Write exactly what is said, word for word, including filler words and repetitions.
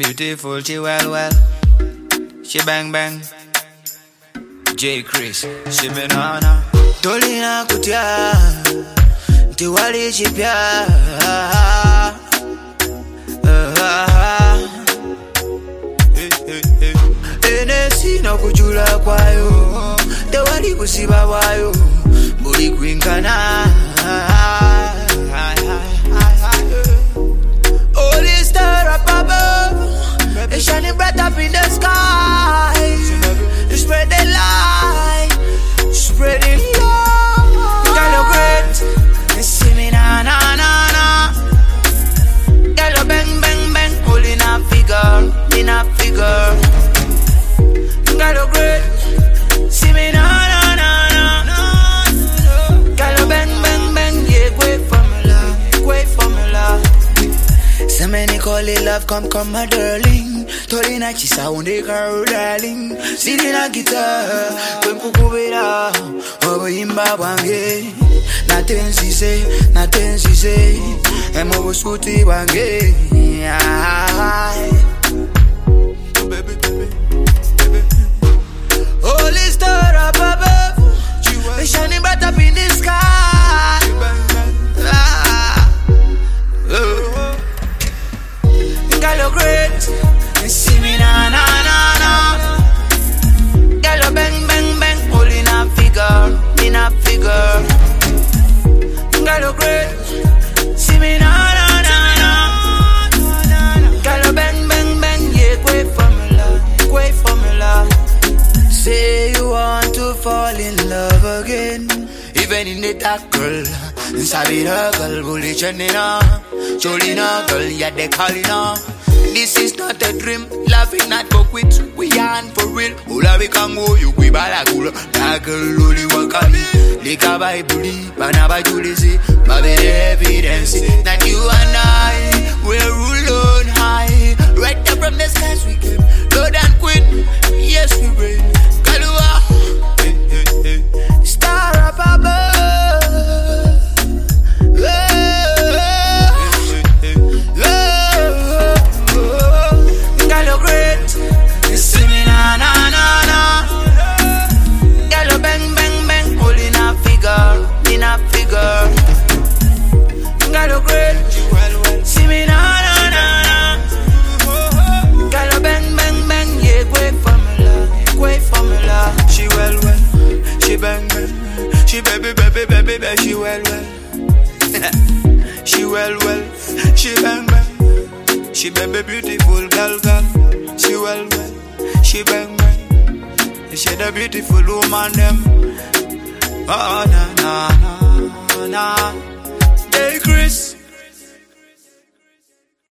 Beautiful, she well well. She bang bang. J Chris, she banana. Tolina kutia, tiwali chipya. Enesi no kujula kwayo, tewali kusiba wayo, buli kwinkana. All is star up above, it's shining bright up in the sky. Spread the light, spreading love. Girl, great, you see me na na na na. Girl, bang bang bang, all in a figure, in a figure. Girl, great, see me na na na na. Girl, bang bang bang, yeah, great formula, great formula. So many call it love, come come my darling. Tolina chi sound a girl darling. Sitting a guitar, when kukubira, obo imba wange. Nothing she say, nothing she say. Emo busuti wange. Baby, baby, baby. Holy star up above, we shining bright up in the sky. Ah, oh. Girl, you great, you see me na na na na. Girl, you bang bang bang, all in a figure, in a figure. Girl, you great, see me na na na na. Girl, you bang bang bang, yeah, great formula, great formula. Say you want to fall in love again, even in the dark, girl. Inside her girl, bully chenina, cholina, girl, yeah they calling her. This is not a dream, laughing not for quit. We are for real. Ola we can go, you we balagula. That girl only wakali. Lika by bully, banaba julisi. But the evidence that you and I will rule on high. Right up from the skies we came, Lord and Queen. Yes we reign. Kalua, hey, hey, hey. Star up above. She baby, baby, baby, baby, she well, well. She well, well. She bang, bang. She baby, beautiful girl, girl. She well, well. She bang, bang. She the beautiful woman, them. Oh, na, na, na, na.